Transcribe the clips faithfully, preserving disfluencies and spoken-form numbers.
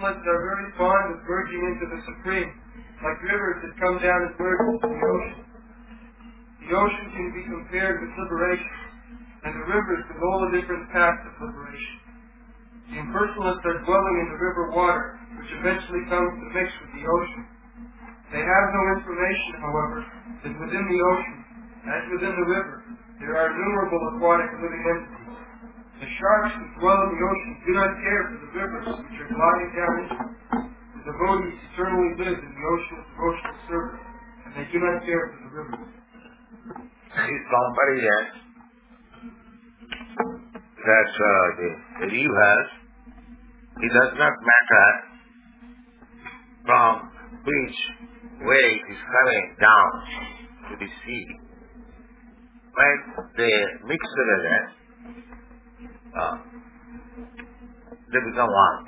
impersonalists are very fond of merging into the Supreme, like rivers that come down and merge into the ocean. The ocean can be compared with liberation, and the rivers with all the different paths of liberation. The impersonalists are dwelling in the river water, which eventually comes to mix with the ocean. They have no information, however, that within the ocean, as within the river, there are innumerable aquatic living entities. The sharks who dwell in the ocean do not care for the rivers which are gliding down into it. The devotees eternally live in the ocean of devotional service, and they do not care for the rivers. His comparison that uh, the, the rivers, it does not matter from which way it is coming down to the sea. When they mix together, uh, they become one.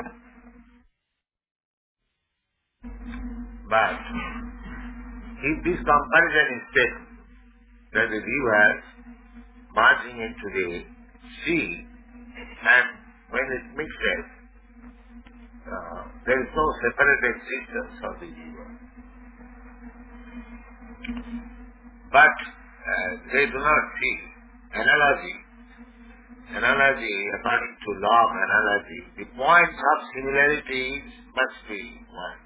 But if this comparison is taken, that the rivers marching into the sea, and when it mixes, uh, there is no separate existence of the river. But uh, they do not see analogy. Analogy, according to law of analogy, the points of similarities must be one.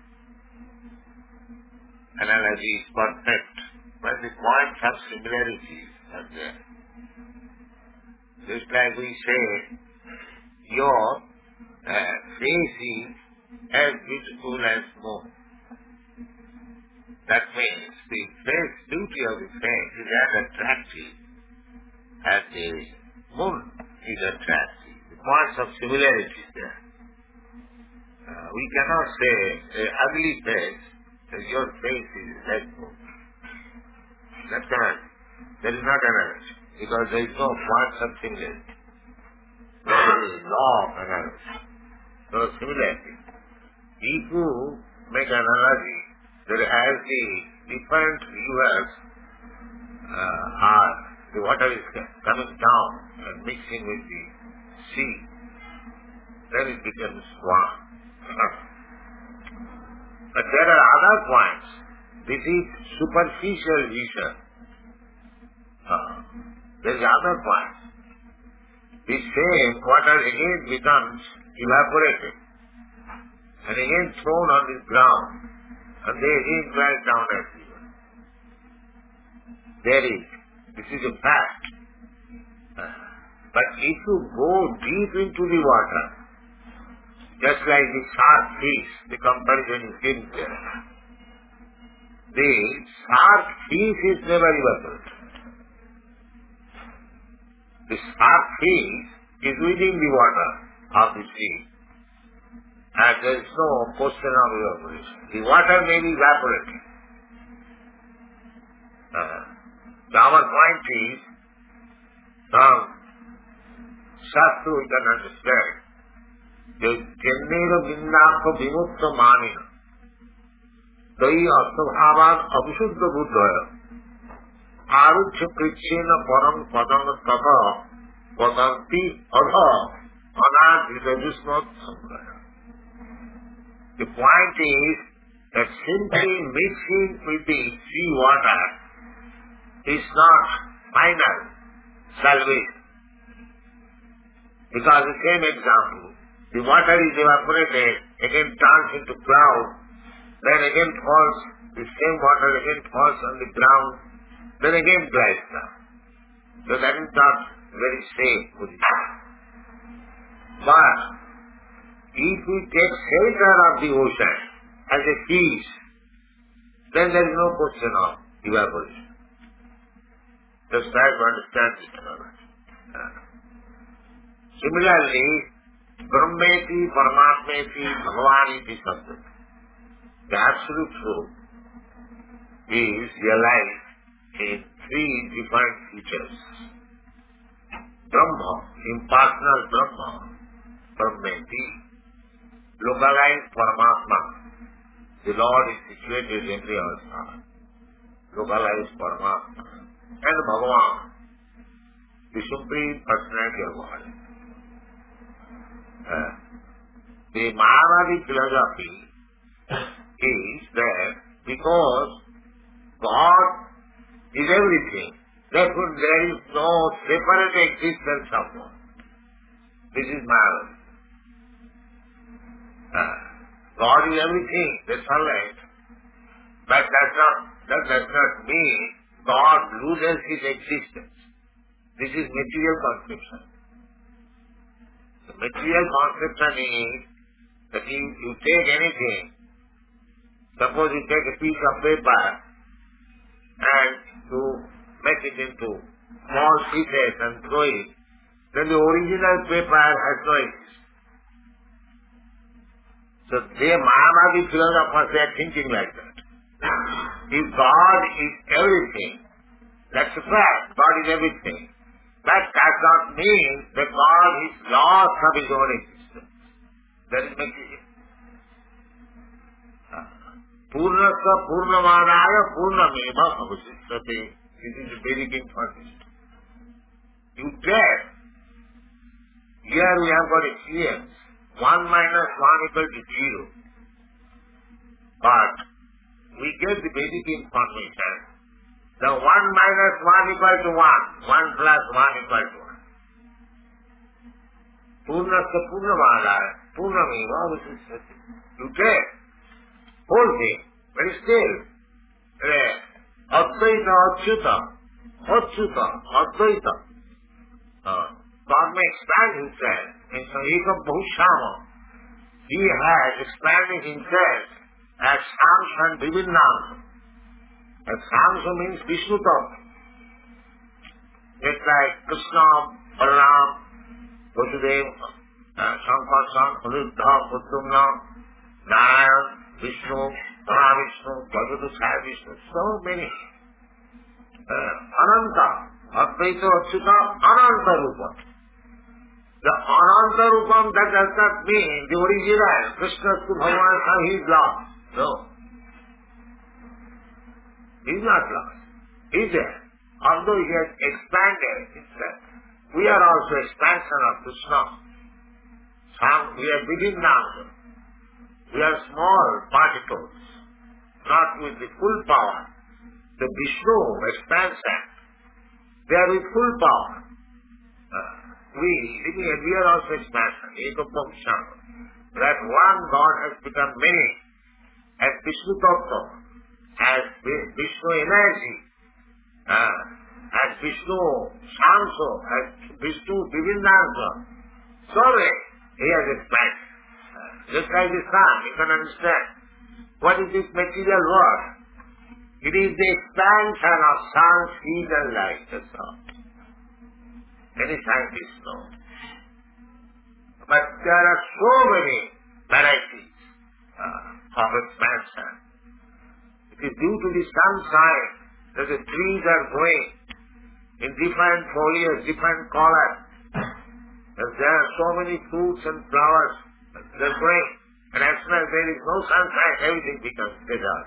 Analogy is perfect when the points of similarities are there. Just like we say, your uh, face is as beautiful as moon. That means the face, beauty of the face is as attractive as the moon is attractive. The points of similarity is there. Uh, we cannot say an ugly face that your face is like moon. That cannot. That is not analogy, because there is no points of similarity. There is law of analogy. So similarity. If you make analogy, that as the different rivers uh, are, the water is coming down and mixing with the sea, then it becomes one. But there are other points. This is superficial vision. Uh, there is other points. The same water again becomes evaporated and again thrown on the ground, and they again glide down as river. There is. This is a fact. Uh, but if you go deep into the water, just like the shark fish, the comparison is given there. The shark fish is never evaporated. The shark fish is within the water of the sea, and there is no question of evaporation. The water may be evaporated. Uh, so our point is, from Shastra we can understand, the Jennera Vindaka Vimukta Manina, Dai Asabhavan Abhishuddha Buddhaya, Arucha Krichena Param Padam Tata, Padanti Adha, Anad Vidajusmat Sambraya. The point is that simply mixing with the sea water is not final salvation. Because the same example, the water is evaporated, again turns into cloud, then again falls, the same water again falls on the ground, then again glides down. So that is not very safe position. But if we take shelter of the ocean as a fish, then there is no question of evaporation. Just try to understand this. Uh, Similarly, Brahmeti, Paramatmeti, Bhagavaniti subject. The absolute truth is realized in three different features. Brahma, impersonal Brahma, Brahmeti, localized Paramatma. The Lord is situated in the earth. Localized Paramatma. And Bhagavan, the Supreme Personality of God. Uh, the Mayavadi philosophy is that because God is everything, therefore there is no separate existence of God. This is Mayavadi. Uh, God is everything, that's all right. But that's not, that does not mean God loses his existence. This is material conception. The material conception is that you, you take anything, suppose you take a piece of paper and you make it into small pieces and throw it, then the original paper has no existence. So they Mayavadi philosophers, they are thinking like that. If God is everything, that's a fact, God is everything. That does not mean that God is lost of his own existence. That is material. Purnasya purnamadaya purnameva avasishyate. This is the Vedic information. You test. Here we have got experience. One minus one equal to zero. But we get the Vedic information. The one minus one equal to one. One plus one equal to one. Purnasya purnamadaya purnameva avasishyate. You test. Whole thing, very still. Advaita, Achyuta, Achyuta, Advaita. Uh, God may expand himself in Sanghikam Bhushama. He has expanded himself as Samsa and Vivinnam. As Samsa means Vishnu Tattva. Just like Krishna, Balaram, Vasudeva, uh, Sankar, Anuruddha, Uttamna, Narayan, Vishnu, Mahavishnu, Bhagavatai Vishnu, so many. Uh, Ananta, Advaita, Achyuta, Ananta Rupa. The Ananta Rupam, that does not mean the original Krishna to Bhagavan, he is lost. No. He is not lost. He is there. Although he has expanded himself. We are also expansion of Krishna. Some, we are within now. We are small particles, not with the full power. The Vishnu expansion, they are with full power. Uh, we, we are also expansion, Ekapamsham. That one God has become many, as Vishnu Tattva, as Vishnu energy, uh, as Vishnu Shamso, as Vishnu Vivinnansa. Sorry, he has expanded. Just like the sun, you can understand. What is this material world? It is the expansion of sun's heat and light, that's all. Many scientists know. But there are so many varieties uh, of expansion. It is due to the sunshine that the trees are growing in different foliage, different colors. And there are so many fruits and flowers. They're growing. And as soon as there is no sunshine, everything becomes desert.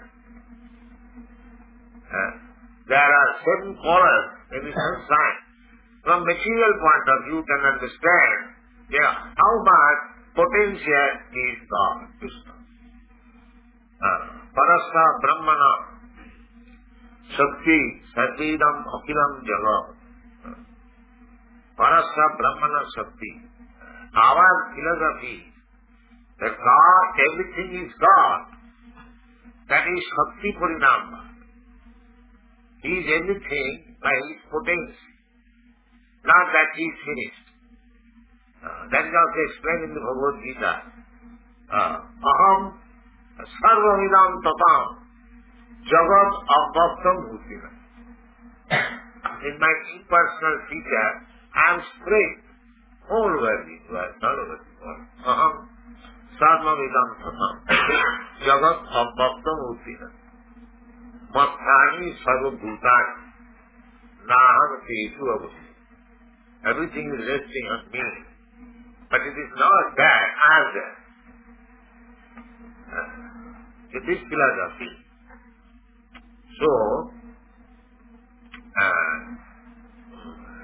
Uh, there are certain colors in the sunshine. From material point of view, you can understand yeah, how much potential is God, Krishna. Uh, Parasya Brahmana Shakti Satidam Akilam Jagat. Uh, Parasya Brahmana Shakti. Our philosophy that God, everything is God. That is Shakti Parinama. He is everything by his potency. Not that he is finished. Uh, that is also explained in the Bhagavad Gita. Uh, Aham sarvavidam tatam jagat avbhaktam bhutina. In my impersonal feature, I am spread all over the world, all over the world. Aham sarvavidam tatam jagat avbhaktam bhutina. Matthani sarvabhutani naham tesu avati. Everything is resting on me. But it is not that I am there. Uh, it is philosophy. So, uh,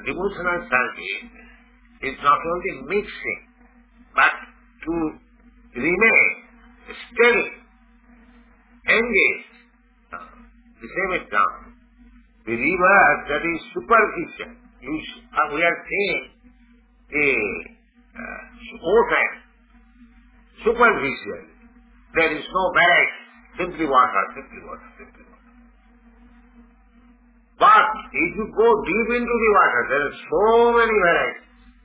devotional service is not only mixing, but to remain steady, engaged. Uh, the same example. The river that is superficial. You, uh, we are seeing a uh, ocean, superficial. There is no barrage, simply water, simply water, simply water. But if you go deep into the water, there are so many varieties.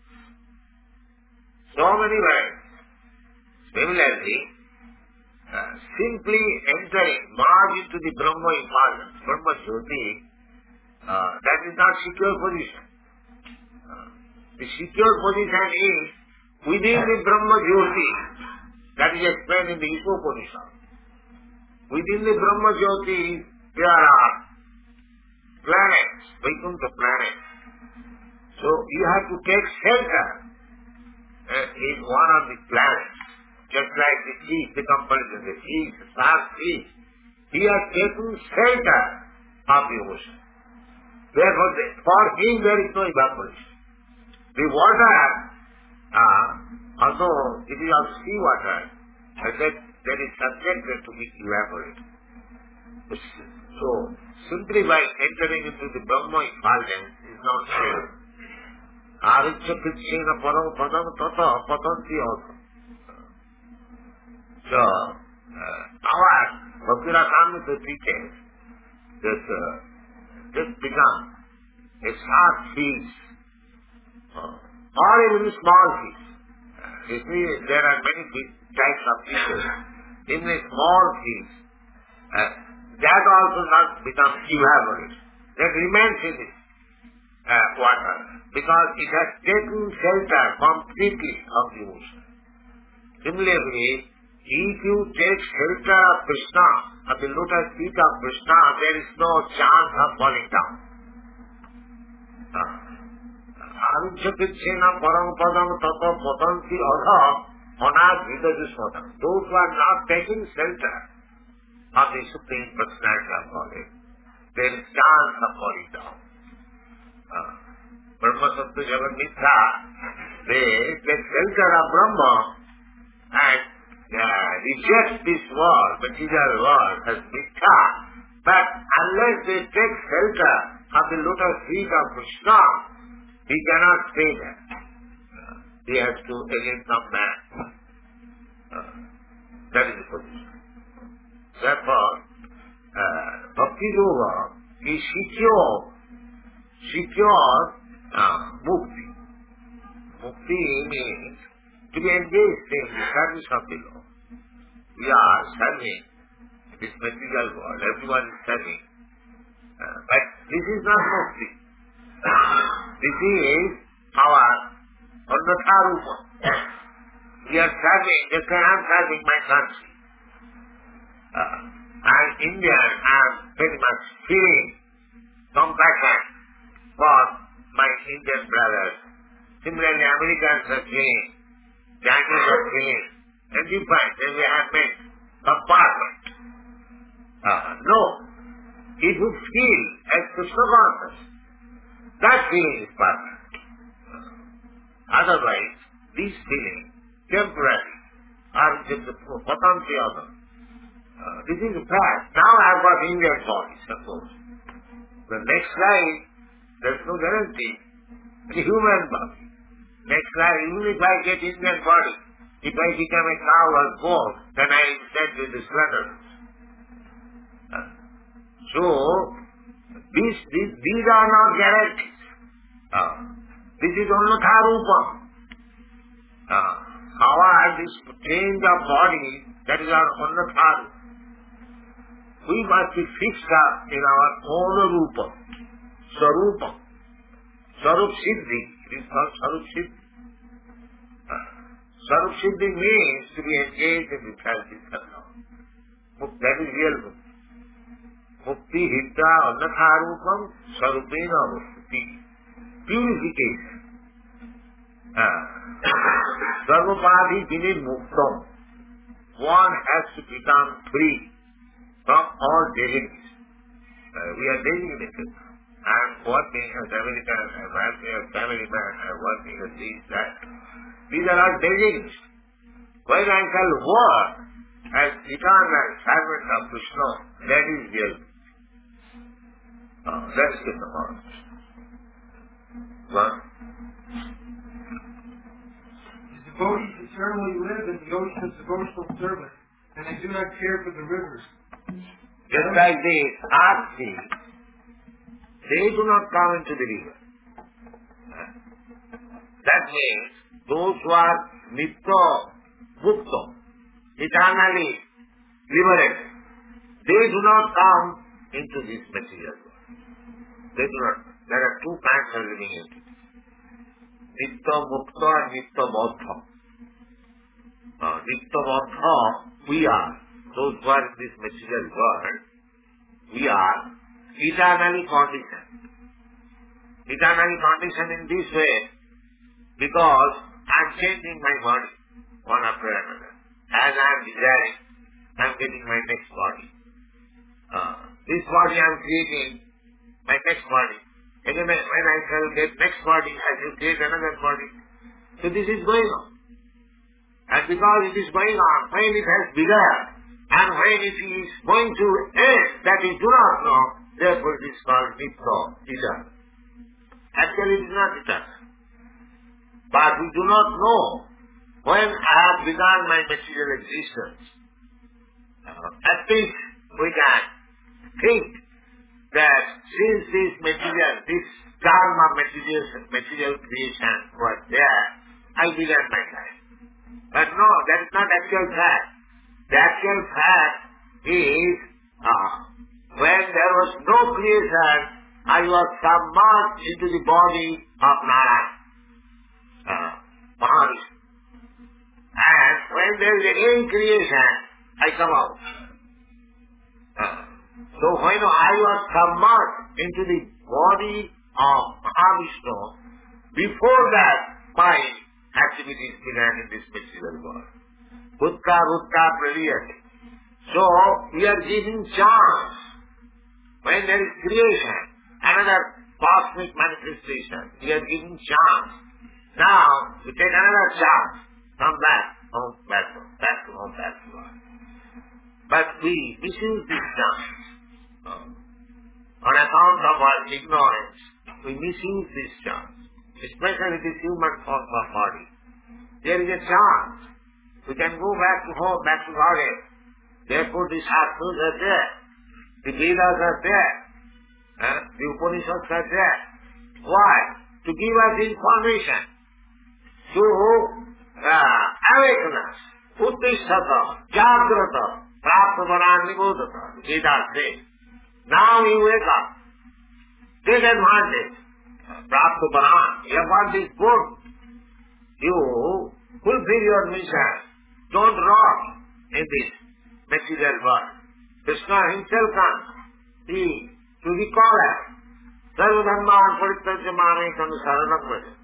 So many varieties. Similarly, uh, simply entering, merge into the Brahma impartment, Brahma Jyoti, uh, that is not secure position. Uh, the secure position is within the Brahma Jyoti, that is explained in the Upanishad. Within the Brahma Jyoti, there are planets, Vaikuntha planets. So you have to take shelter uh, in one of the planets. Just like the fish, the comparison, the fish, the shark fish. He has taken shelter of the ocean. Therefore, the, for him there is no evaporation. The water, uh, although it is of sea water, but that, that is subjected to be evaporated. So, simply by entering into the Brahma effulgence is not safe. Aricha Krishna Param Padam Tata Patanti also. So, uh, our Bhakti-Rasamrita teaches that uh, this becomes a sharp fish uh, or even a small fish. Uh, you see, there are many fish, types of fishes. In a small fish, uh, that also not become evaporated. That remains in the uh, water because it has taken shelter completely of the ocean. Similarly, if you take shelter of Krishna, of the lotus feet of Krishna, there is no chance of falling down. Avichakitsena parampadam tata patanti adha anad vidajusvatam. Those who are not taking shelter of the Supreme Personality of Godhead, there is chance of falling down. Uh, Brahma Sattva Jagat Mithya, they take shelter of Brahma and uh, reject this world, material world as Mithya. But unless they take shelter of the lotus feet of Krishna, he cannot stay there. Uh, he has to again come back. Uh, that is the position. Therefore, uh, Bhakti Yoga is secure, secure uh, mukti. Mukti means to be engaged in the service of the Lord. We are serving this material world. Everyone is serving. Uh, but this is not mukti. This is our Annatha Rupa. We are serving, just like I am serving my country. Uh, I am Indian, I am very much feeling compassion for my Indian brothers. Similarly, Americans are feeling, Chinese are feeling, and you find that we have made compartment. Uh, no. If you feel as Krishna conscious, that feeling is permanent. Uh, otherwise, these feelings, temporary, are just a patanti other. Uh, this is a fact. Now I have got Indian body, suppose. The next life, there is no guarantee. A human body. Next life, even if I get Indian body, if I become a cow or goat, then I am sent to the slaughterhouse. Uh, so, these, these, these are not guarantees. Uh, this is Annatha Rupa. Uh, however, this change of body, that is our Annatha Rupa. We must be fixed up in our own Rupa, Sarupa. Sarup Siddhi, it is called Sarup Siddhi. Uh, Sarup Siddhi means to be engaged in the practice of Lord. That is real Mukti. Mukti Hidda Annatha Rupam Sarupena Mukti. Purification. Uh, Sarvapadi Vinid Muktam. One has to become free from all designations. Uh, we are designated. I am working as American, I am working as family man, I am working as this, that. These are all designations. when I shall work as eternal servant of Krishna, that is real. Uh, that is Krishna consciousness. One. The devotees eternally live in the ocean of devotional service, and they do not care for the rivers. Just like this, Aarti, they do not come into the river. That means those who are nitya mukta, eternally liberated, they do not come into this material world. They do not. There are two kinds of living entities. Nitya mukta and nitya baddha. Uh, nitya baddha, we are. Those who are in this material world, we are eternally conditioned. Eternally conditioned in this way, because I am changing my body one after another. As I am desiring, I am getting my next body. Uh, this body I am creating, my next body. Again, when I shall get next body, I shall create another body. So this is going on. And because it is going on, when it has begun, and when it is going to end, that we do not know, therefore it is called nitya, eternal. Actually it is not eternal. But we do not know when I have begun my material existence. Uh, at least we can think that since this material, this karma material, material creation was there, I began my life. But no, that is not actual fact. The actual fact is, uh, when there was no creation, I was submerged into the body of Narayana. Uh, Mahavishnu. And when there is again creation, I come out. Uh, so when I was submerged into the body of Mahavishnu, before that my activities began in this material world. Bhutta bhutta praliyate. So we are giving chance. When there is creation, another cosmic manifestation, we are giving chance. Now, we take another chance. Come back, home, back to home, back to home, back to home. But we misuse this chance. Um, on account of our ignorance, we misuse this chance. Especially this human form of body. There is a chance. We can go back to home, back to Godhead. Therefore the Shastras are there. The Vedas are there. Uh, the Upanishads are there. Why? To give us information. To uh, awaken us. Uttisthata, Jagrata, Praptavaran Nibodhata. Vedas say. Now you wake up. Take advantage. Praptavaran. You have got this book. You fulfill your mission. Don't rot in this material world. Krishna himself comes. He, to recall us. Sarvadharman parityajya mamekam saranam braja.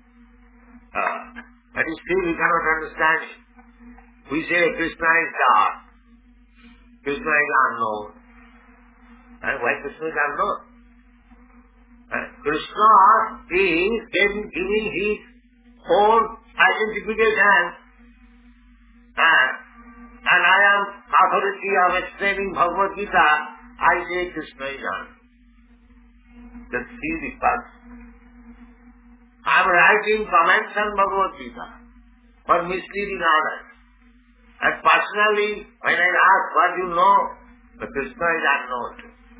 But still we cannot understand it. We say Krishna is God. Krishna is unknown. And why Krishna is unknown? Uh, Krishna is giving his own identification. Uh, and I am authority of explaining Bhagavad Gita. I say Krishna is unknown. Just see the past. I am writing comments on Bhagavad Gita for misleading others. And personally, when I ask what you know, the Krishna is unknown.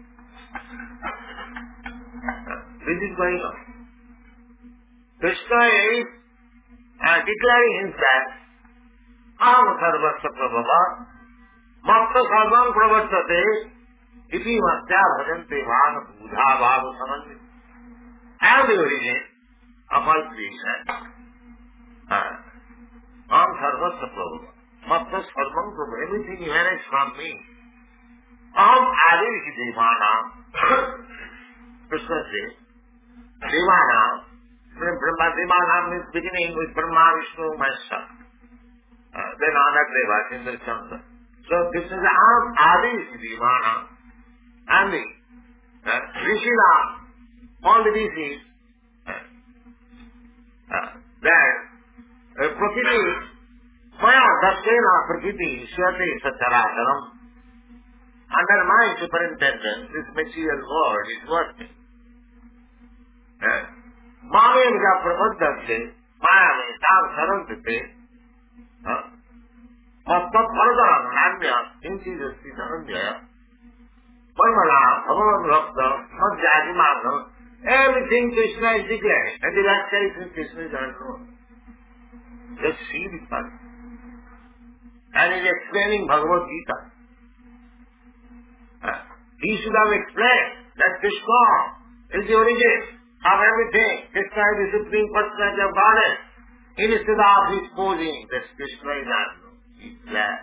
This is going on. Krishna is uh, declaring himself, Aham sarvasya prabhava, matta sarvam pravartate, iti matya bhajante vāna budha bhava samandita. I am the origin of all creation. Uh, Aham sarvasya prabhava, matta sarvam prabhava, everything emanates from me. Aham adirhi devana, Krishna says, Devana, Brahma, Devana means beginning with Brahma, Vishnu, myself. Uh, then other Devas in the Chandra. So this is Aham Adi Devana. And the uh, Rishina, all the rishis, uh, uh, that uh, Prakriti, Maya Daksena Prakriti Swati Satcharacharam. Under my superintendence, this material world is working. Mame Vija Prabhaddhante, Maya Me Tam Sarandhate, Masta Pharadaram Nanya, Inchidasti Sarandhya, Parmala, Bhagavan Bhakta, Madhyadi Margam, everything Krishna is declaring, and the last is Krishna is unknown. Just see the part. And he is explaining Bhagavad Gita. Uh, he should have explained that Krishna is the origin of everything. Krishna is the supreme personality of Godhead. Instead of his posing that Krishna is unknown. He is glad.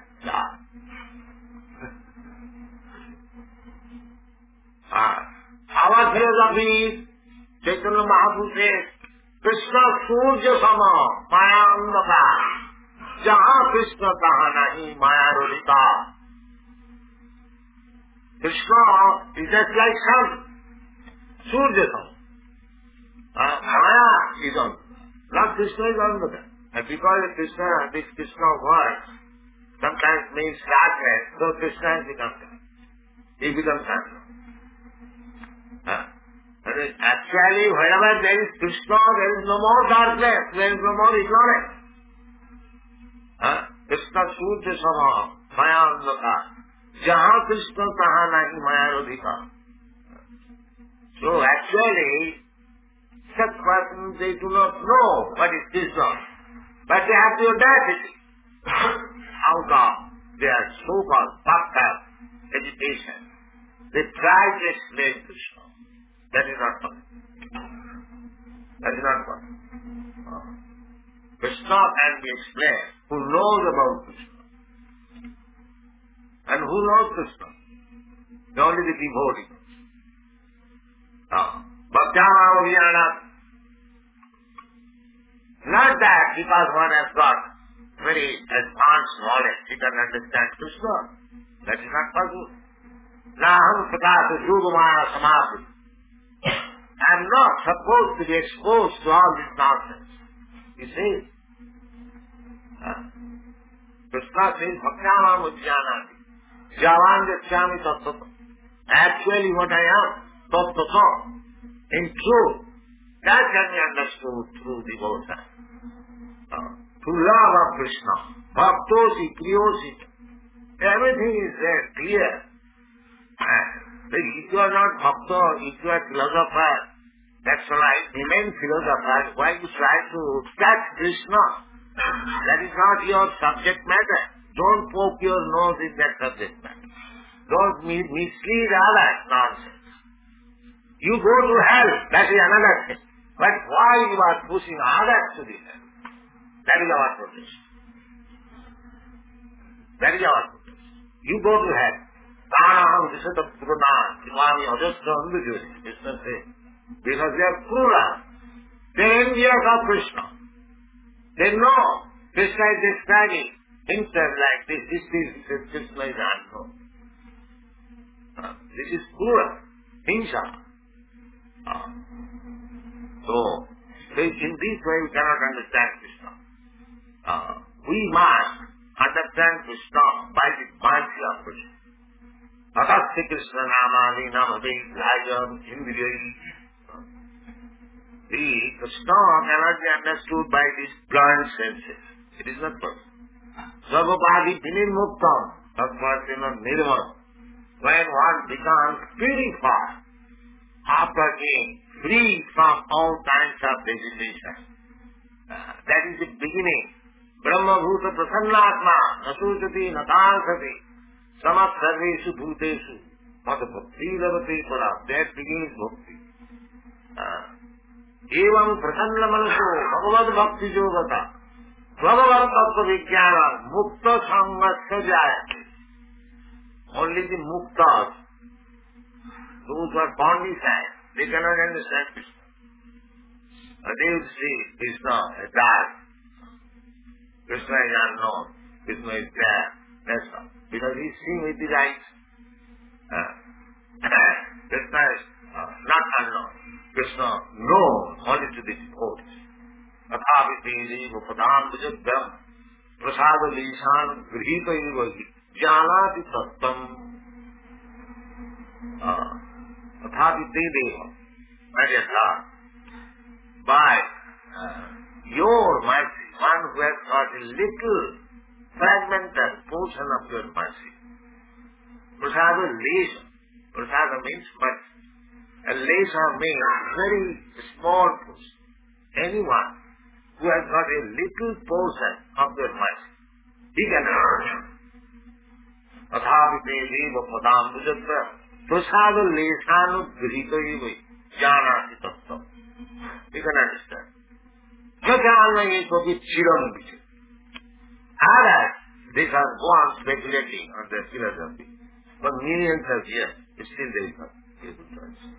Uh, our philosophy is, Chaitanya Mahaprabhu says, Krishna Surya Sama, Maya Andhaka, Jaha Krishna Taha Nahi, Maya Rodita. Krishna is just like sun, Surya Sama. Uh, Maya is on. Not Krishna is Andhaka. And because Krishna, this Krishna word sometimes means darkness, so Krishna has become dark. He becomes sun. Uh, actually, wherever there is Krishna, there is no more darkness, there is no more ignorance. Uh, Krishna Surya Sama, Maya Andhaka, Jaha Krishna Taha Nahi Maya Rodhika. So actually, such persons, they do not know what is Krishna, but they have the audacity out of their so-called puffed up agitation. They try to explain Krishna. That is not possible. That is not possible. Uh, Krishna can be explained who knows about Krishna. And who knows Krishna? Only the devotee. Uh, Bhakti-Avijnana. Not that because one has got very advanced knowledge, he can understand Krishna. That is not possible. Naham Sakata Yugumaya Samapti. I am not supposed to be exposed to all this nonsense. You see? Uh, Krishna says, Bhakti-Amam Ujjanati. Javan Jachyami Tattva. Actually what I am, Tattva. In truth, that can be understood through devotion. Uh, through love of Krishna. Bhaktosi, Priyosi. Everything is there, clear. Uh, If you are not bhakta, if you are philosopher, that's right, remain philosopher, why you try to touch Krishna? That is not your subject matter. Don't poke your nose in that subject matter. Don't mislead others, nonsense. You go to hell, that is another thing. But why you are pushing others to the hell? That is our protest. That is our protest. You go to hell. Tanaham Visata Purana, Imami Ajastra Ambiguity. Krishna says, because they are Purana. They are envious of Krishna. They know Krishna is describing himself like this. This is Krishna is unknown. Uh, this is Purana, Himsa. Uh, so, in this way we cannot understand Krishna. Uh, we must understand Krishna by the mercy of Krishna. Atasya Krishna Namani Namade Lajam Indriyayi. The Krishna cannot be understood by these blind senses. It is not possible. Sarvapadi Vinimuktam Tattvasena Nirmal. When one becomes purified after being free from all kinds of designation. Uh, that is the beginning. Brahma Bhuta Prasannatma Nasujati Natansati Samat Sarveshu Bhuteshu Mata Bhakti Lavati Para. That begins Bhakti. Evam Prasanna Manaso Bhagavad Bhakti Yogata Bhagavad Tattva Vijnana Mukta Sangasya Jayati. Only the Muktas, those who are born inside, they cannot understand Krishna. They will see Krishna as dark. Krishna is unknown. Krishna is there. That's all. Because he is seeing with his eyes. Uh, Krishna is uh, not unknown. Krishna known only to the devotees. Athaviti Upadam Bhujagbam prasada lisan grihita eva jnanati tattam athati te deva. My dear Lord, by uh, your mercy, one who has got a little fragmented portion of your mercy, prasada lesa, prasada means mercy, and lesa means very small portion. Anyone who has got a little portion of your mercy, he can earn. Athapi te deva padam bhujatra prasada lesanu grihita eva jnanati tattam. You can understand. Jnana is of chiram vichit. Others, they can go on speculating on their philosophy. But millions of years, still they are able to understand.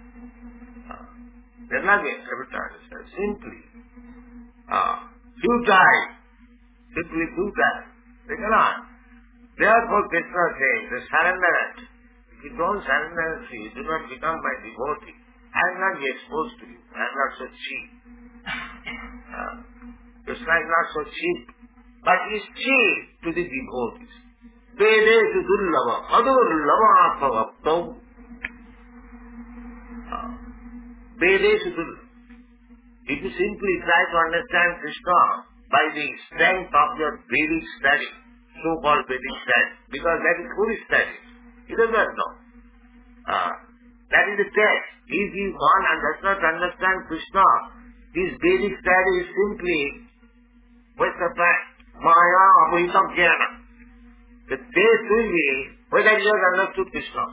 They are not able to understand. Simply, uh, futile. Simply futile. They cannot. Therefore, Krishna says, the surrender. If you don't surrender, you do not become my devotee. I will not be exposed to you. I am not so cheap. Uh, Krishna is not so cheap, but he is cheap to the devotees. Vedesu dullava, adurlava bhavaptam. Vedesu dullava. If you simply try to understand Krishna by the strength of your Vedic study, so-called Vedic study, because that is foolish study. He does not know. Uh, that is the test. If he one and does not understand Krishna, his Vedic study is simply waste of time. Maya apahitam jnana. The test will be whether he has understood Krishna.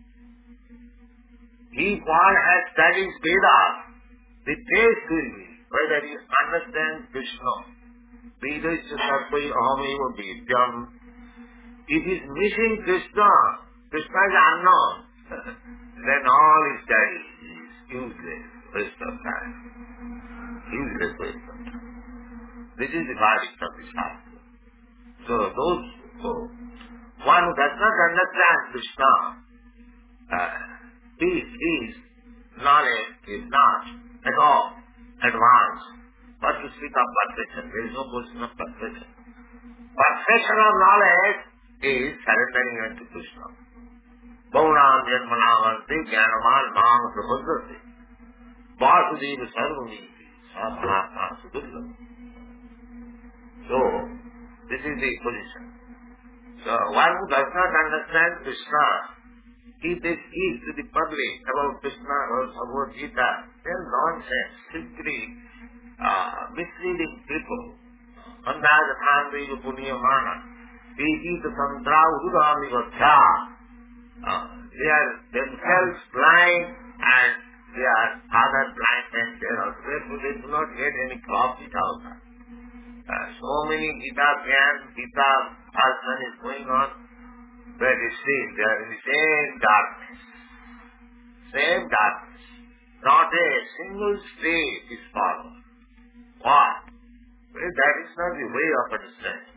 If one has studied Vedas, the test will be whether he understands Krishna. Veda is sarvai ahameva vidyam. If he is missing Krishna, Krishna is unknown, then all his study is useless, waste of time. Useless waste of time. This is the verdict of the Shastra. So those who, one who does not understand Krishna, uh, his, his knowledge is not at all advanced. But to speak of perfection, there is no question of perfection. Perfection of knowledge is surrendering unto Krishna. Bauram janmanavante jnanaman mam prabhuddhate vasudeva sarvamiti samanatma sudurlam. So, this is the position. So, one who does not understand Krishna, if they speak to the public about Krishna or about Gita, they are nonsense, simply uh, misleading people. Andaja thandrija punyamana, vijita tantra udami vachya. They are themselves blind and they are other blind and they are also. Therefore, they do not get any profit out of that. Uh, so many Gita camps, Gita person is going on, but it seems they are in the same darkness. Same darkness. Not a single state is followed. Why? Well, that is not the way of understanding.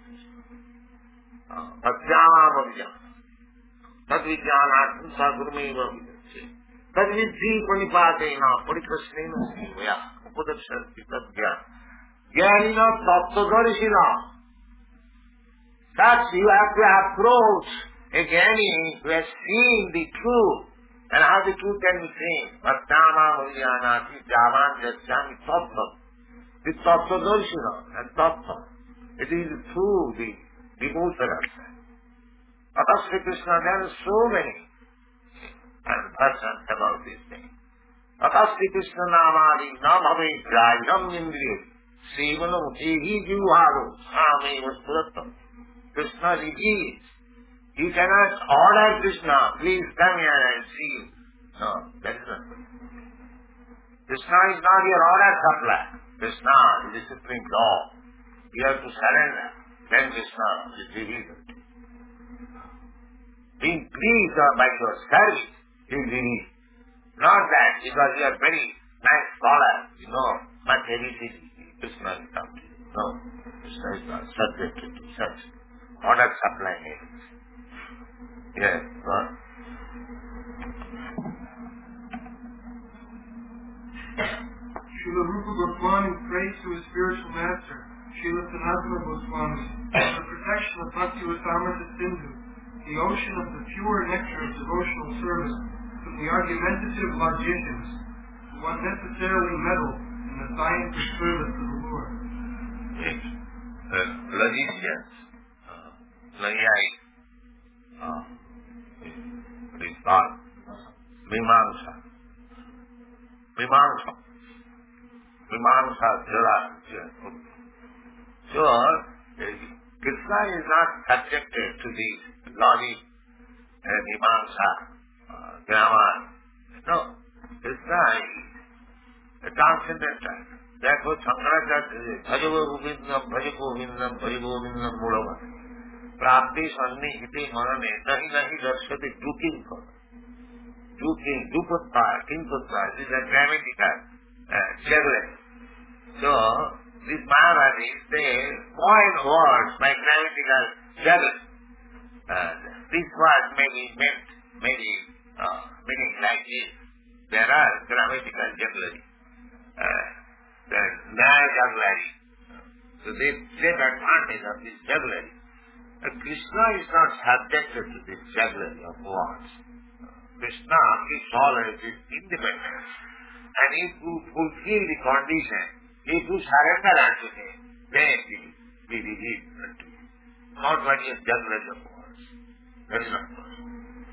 Bhaktyam abhijnana. Tadvijnanatum sadhurmeva vidhate. Tadvidhi panipadena parikrasnena sivaya upadakshati tadjnana. Jnanina tattvadarshina. Thus you have to approach a jnani who has seen the truth. And how the truth can be seen? Bhaktyama abhijanati javan jasyami tattva. The tattvadarshina and tattva. It is through the devoted understanding. Atha Sri Krishna, there are so many versions about this thing. Atha Sri Krishna namadi namave grajam indriye sevanam ehi jivharo same vasturattam. Krishna reveals. You cannot order Krishna, please come here and see. No, that is not. Krishna is not your order supply. Krishna is the supreme law. You have to surrender. Then Krishna is revealed. Being pleased by your service is revealed. Not that because you are very nice scholar, you know, much everything, Krishna will come to you. No, Krishna is not subject to such order supply names. Yes, God. Srila Rupa Goswami prays to his spiritual master. Srila Sanatana Goswami, for the protection of Bhakti Rasamrita Sindhu, the ocean of the pure nectar of devotional service, from the argumentative logicians who unnecessarily meddle in the science of service to the Lord. Yes. Uh, logicians, uh, Nayai, uh, is called Mimamsa. Mimamsa. Mimamsa Jala. So, uh, Krishna is not subjected to these logic and Mimamsa, uh, grammar. No, Krishna is a transcendental. Therefore, Shankaracharya says, Bhaja Govindam, Bhaja Govindam, Bhaja Govindam Mudava. Prapti Sanni Hiti Marane, Nahi Nahi Darshati, looking for. Looking, Dupatpa, Kimpatpa, this is a grammatical uh, juggling. So, these Maharajis, they coin words by grammatical juggling. Uh, these words may be meant, maybe uh, meaning like this. There are grammatical juggling. Uh, the Nyaya jugglery. So they take advantage of this jugglery. Uh, Krishna is not subjected to this jugglery of words. Uh, Krishna is always independent. And if you fulfill the condition, if you surrender unto him, then he will be revealed unto you. Not by a jugglery of words. That is not possible.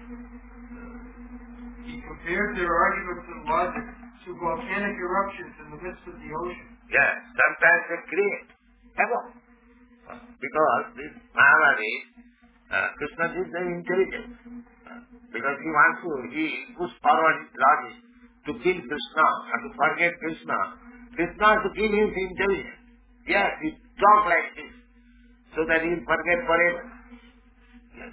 He compared their arguments and logic to volcanic eruptions in the midst of the ocean. Yes, sometimes they create havoc. Because this Maharaj, uh, Krishna is very intelligent. Uh, because he wants to, he puts forward his logic to kill Krishna and to forget Krishna. Krishna has to kill his intelligence. Yes, he talk like this so that he will forget forever. Yes.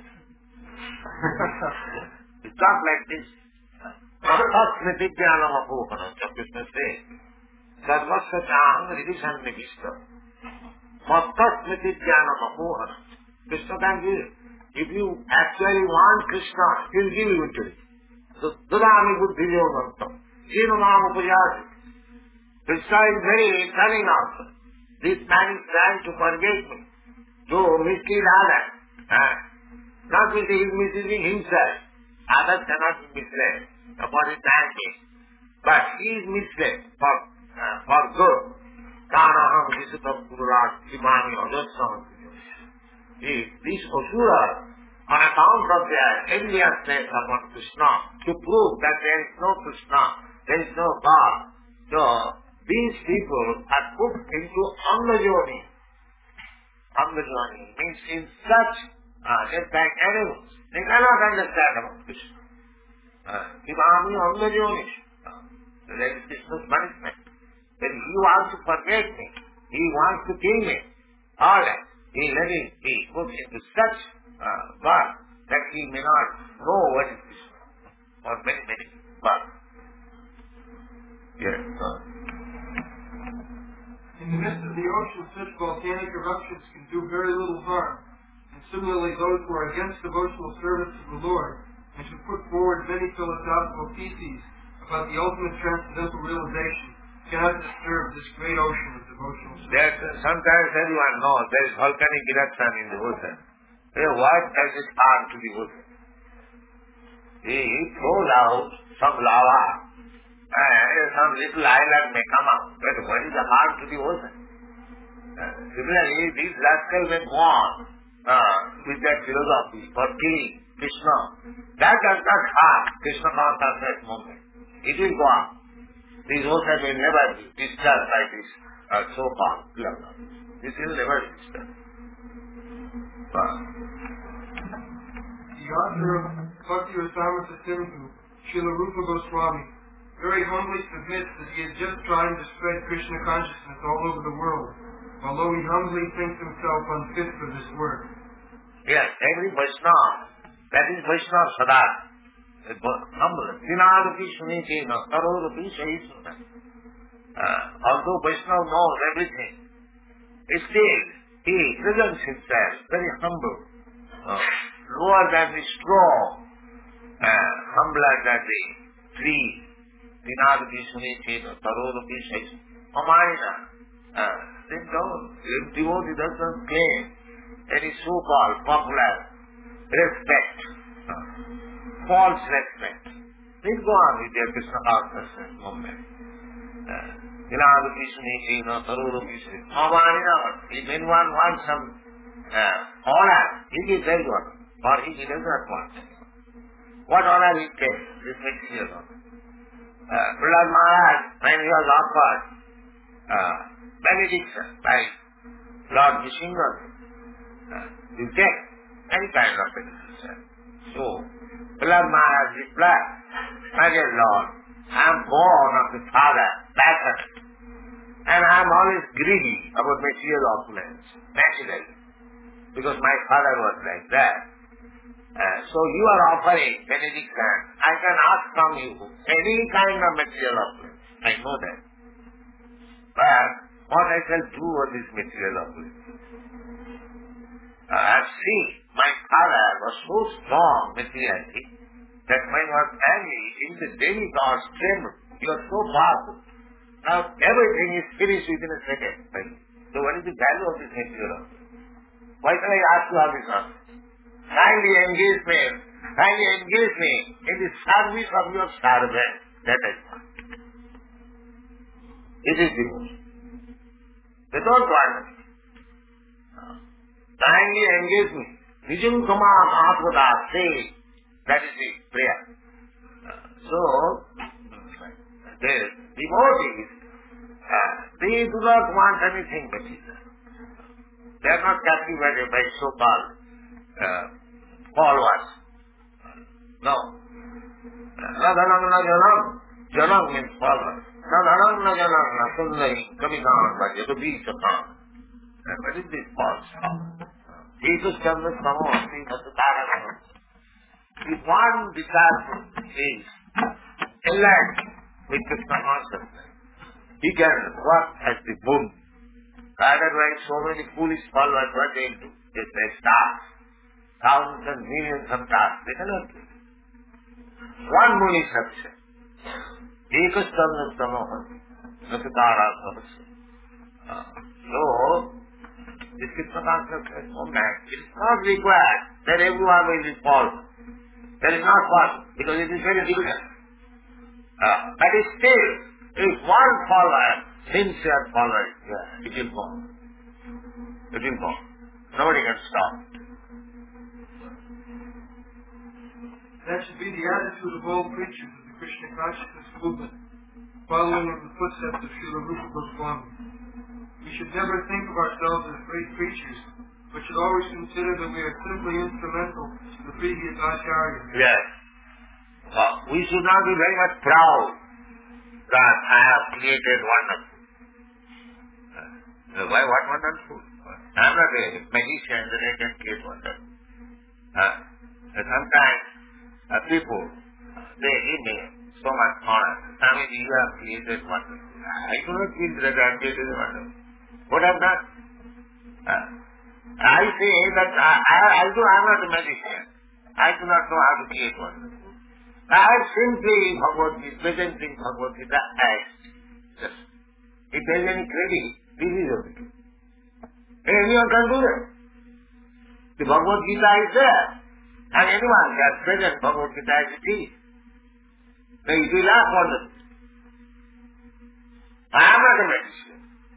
He talk like this. Smriti Jnanam Apohanam, Krishna says, Sarvasya Chaham Ridishan Nivishta. Matta Smriti Jnanam Apohanam. Krishna can give it. If you actually want Krishna, he will give you it. So, Dudami Buddhi Yogantam. Jino Nam Upajati. Krishna is very cunning also. This man is trying to forget me, to mislead others. Eh? Not that he is misleading himself. Others cannot be misled upon his thanking. But he is misled for, uh, for good. Kanaham Visutam Pururat Shivani Ajatsam. These Asuras, on account of their enviousness upon Krishna, to prove that there is no Krishna, there is no God. So, these people are put into Amnajoni. Amnajoni means in such, uh, just like animals, they cannot understand about Krishna. Kivami Amnajoni. So there is Krishna's punishment. Then he wants to forget me. He wants to kill me. All that. He let him be put into such uh, birth that he may not know what is Krishna. For many, many births. Yes, sir. In the midst of the ocean, such volcanic eruptions can do very little harm. And similarly, those who are against devotional service to the Lord and who put forward many philosophical theses about the ultimate transcendental realization cannot disturb this great ocean of devotional service. That sometimes everyone knows there is volcanic eruption in the ocean. Hey, what does it harm to the ocean? He throws out some lava and some little island may come up. But what is the harm to the ocean? Uh, similarly, these rascals may go on uh, with that philosophy for killing Krishna. That does not harm Krishna consciousness moment. It will go on. This ocean will never be disturbed by this uh, so-called lava. This will never be disturbed. Uh, the author of Bhakti Rasamrita Sindhu, Srila Rupa Goswami, very humbly submits that he is just trying to spread Krishna consciousness all over the world, although he humbly thinks himself unfit for this work. Yes, every Vaishnava, that is Vaishnava Sadhana. Humble. Dinarupi Suniti, Tarorupi Sahisuna. Although Vaishnava knows everything, still he presents himself very humble, uh, lower than the straw, uh, humbler than the tree. Dinarupi Suniti, Tarorupi Sahisuna. Amarina. then don't. If devotee doesn't claim any so-called popular respect, false respect, then go on with your Krishna consciousness movement. Vinadu Krishna, Tarudu Krishna. If anyone wants some uh, honor, he will tell you, or he does not want. What honor he takes? This material honor. Uh, Prahlad Maharaj, when he was offered uh, benediction by Lord Vishnu, uh, you take any kind of benediction. So, Prahlad Maharaj replied, my dear Lord, I am born of the father, passionate, and I am always greedy about material opulence, naturally, because my father was like that. Uh, so you are offering benediction. I can ask from you any kind of material opulence. I know that. But what I shall do with this material opulence? Uh, I have seen my father was so strong materially that when he was angry, in the daily thoughts trembled. You are so powerful. Now everything is finished within a second. So what is the value of this material opulence? Why shall I ask you all this answer? Kindly engage me, kindly engage me in the service of your servant. That is fine. It is devotion. They don't want it. Kindly engage me. Nijum Kama Mahaprada, say, that is the prayer. So, the devotees, uh, they do not want anything material. They are not captivated by so-called uh, followers. No. Na dhanam na janam. Janam means followers. Na dhanam na janam na sundari kavikan bhajya to be satam. What is this false? Jesus Chandra Samasti Matatara. If one disciple is enlightened with Krishna consciousness, he can work as the moon. Otherwise, so many foolish followers, what they do? They say stars. Thousands and millions of stars. They cannot do it. One moon is sufficient. Ekas Chandra Samasti Matatara Samasti. So, this Krishna consciousness movement is not required that everyone will be followed. That is not possible, because it is very difficult. Uh, but still, if one follower, sincere follower is there, it will go. It will go. Nobody can stop. That should be the attitude of all preachers of the Krishna consciousness movement, following in the footsteps of Srila Rupa Goswami. We should never think of ourselves as great preachers, but should always consider that we are simply instrumental to the previous acharyas. Yes. Well, we should not be very much proud that I have created wonderful. Uh, why what wonderful? I am not a magician that I can create wonderful. Uh, sometimes uh, people, they give me so much honor. Swamiji, you have created wonderful. I do not feel that I have created wonderful. What I have done? Uh, I say that I, I, I do, I am not a magician. I do not know how to create wonderful. I am simply Bhagavad Gita, presenting Bhagavad Gita as just. If there is any credit, this is of it. Anyone can do that. The Bhagavad Gita is there. And anyone can present Bhagavad Gita as it is. So it will laugh wonderful. I am not a magician.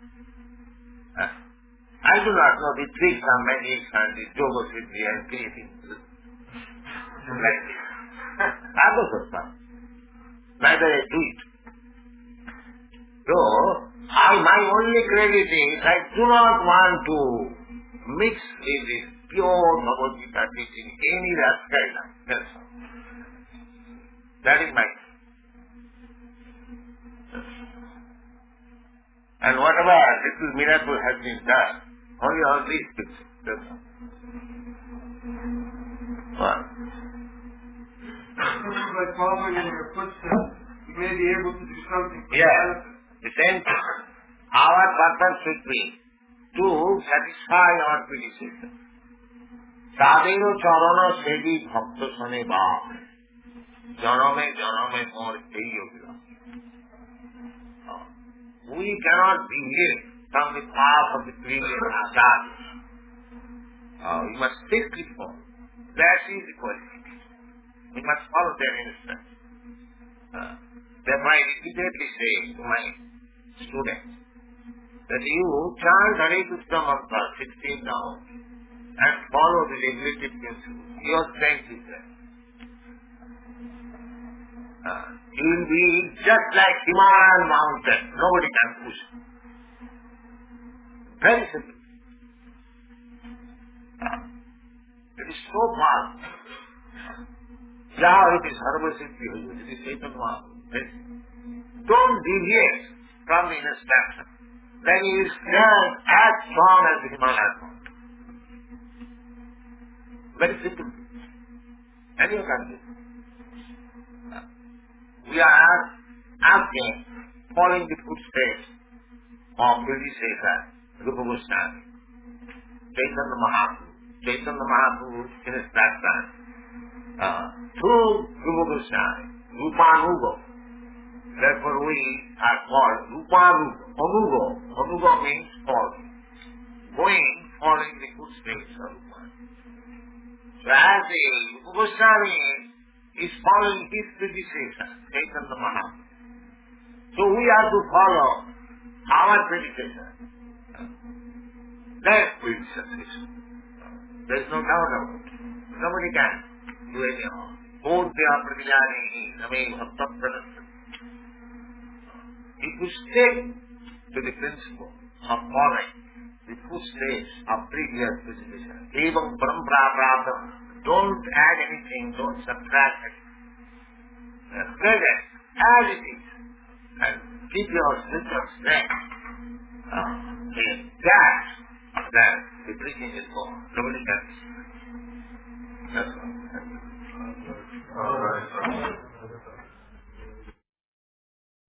I do not know the tricks and magic and the yoga siddhi and creating like this. I do not. Neither I do it. So, I, my only credit is I do not want to mix with this pure Bhagavad Gita teaching any rascal. That's all. That is my. And whatever little miracle has been done, only all these things. That's all. What? By following in your footsteps, you may be able to do something for yes. the The same thing. Our purpose should be to satisfy our predecessors. Sadero charana sevi bhakta sane bhav. Janame janame more ei yogila. We cannot behave from the path of the previous acharyas. Uh, we must strictly follow. That is the qualification. We must follow their instructions. Uh, therefore, I repeatedly say to my students that you chant Hare Krishna mantra sixteen rounds and follow the regulated principles. Your strength is there. Uh, you will be just like Himalayan mountain. Nobody can push. Very simple. Uh, it is so far. Yeah, it is Sarva Siddhi, it is Chaitanya Mahaprabhu. Don't deviate from the instruction. Then he is stand as strong as the Himalayan mountain. Very simple. And you can do. We are asking, following the footsteps of predecessor, Rupa Goswami, Chaitanya Mahaprabhu. Chaitanya Mahaprabhu in his lifetime. Uh, through Rupa Goswami, Rupanuga. Therefore we are called Rupanuga. Anuga. Anuga means following. Going, following the footsteps of Rupa. So as the Rupa Goswami is following his predecessor, Chaitanya Mahaprabhu. So we have to follow our predecessor. Then we will be successful. There is no doubt about it. Nobody can do any harm. Bodhya pradiyani name bhakta pranasya. If you stick to the principle of following the footsteps of previous predecessor, evam parampara prabdam, don't add anything, don't subtract it. Spread it as it is and keep your spiritual strength uh, in that, that the preaching is for. Nobody can